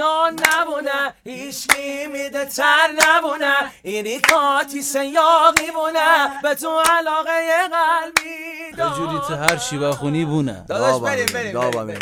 نان نبونه هیچکی میده تر نبونه اینی کاتی سیاقی بونه به تو علاقه قلبی یه جوری تو هر چی بخونی بونه. داداش بریم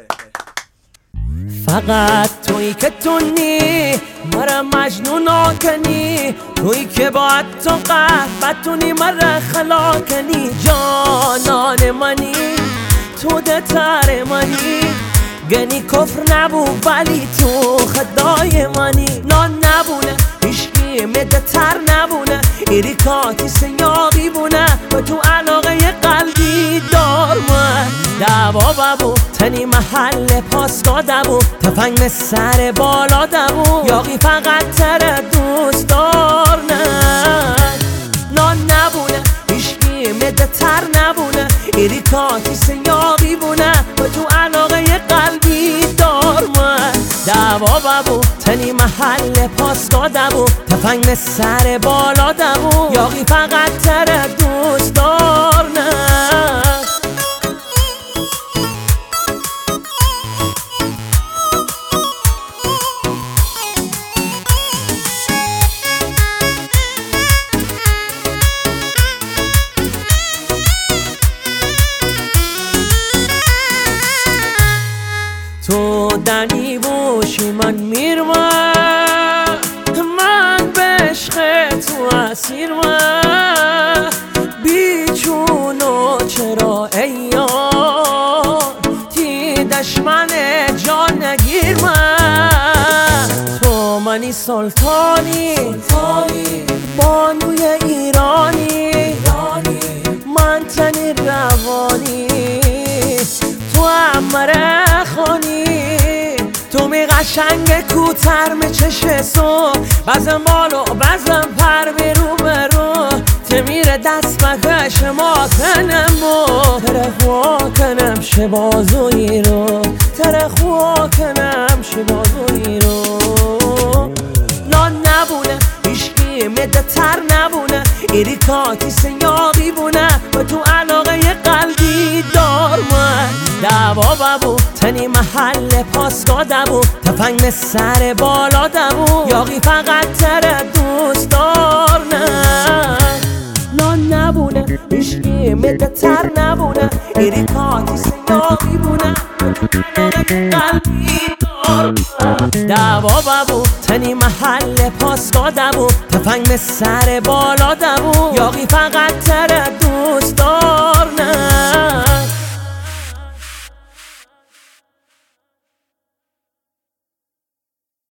فقط تویی که تونی مرا مجنون کنی، تویی که باید تو قهر بتونی مرا خلا کنی. جانان منی تو دتر منی، گنی کفر نبو ولی تو خدای منی. نان نبونه هیچکی مده تر نبونه ایری کاتی سیاقی بونه و تو علاقه قلبی دار من. دعوا ببو تنی محل پاسگاه دبو تفنگ سر بالا دبو یاقی فقط تر دوست دار نه. نان نبونه هیچکی مده تر نبونه ایری کاتی سیاقی بونه و تو علاقه قلبی دار من. دعوا ببو تنی محل پاسگاه دبو تفنگ سر بالا دبو یاقی فقط تر دوست دار نه. تو دنی بوشی من میرم، من به عشق تو اسیر من. بیچونو چرا ایان تی دشمن جان نگیر من. تو منی سلطانی بانوی ایرانی، من تنی روانی تو امره خانی. تو می قشنگ کوتر می چش سو بزن بالو بزن پر برو برو تمیر دست بکش ما کنم و ترخوا کنم شبازوی رو ترخوا کنم شبازوی رو. نان نبونه هیچکی مده تر نبونه ایری کاتی سیاقی بونه و تو علاقه قلبی دار من. دعوا ببو تنی محل پاسگاه دبو تفنگ سر بالا دبو یاقی فقط تر دوست دار نه. نان نبونه هیچکی مده تر نبونه ایری کاتی سیاقی بونه قلبی دار من. دعوا ببو تنی محل پاسگاه دبو تفنگ سر بالا دبو یاقی فقط تر دوست دار نه.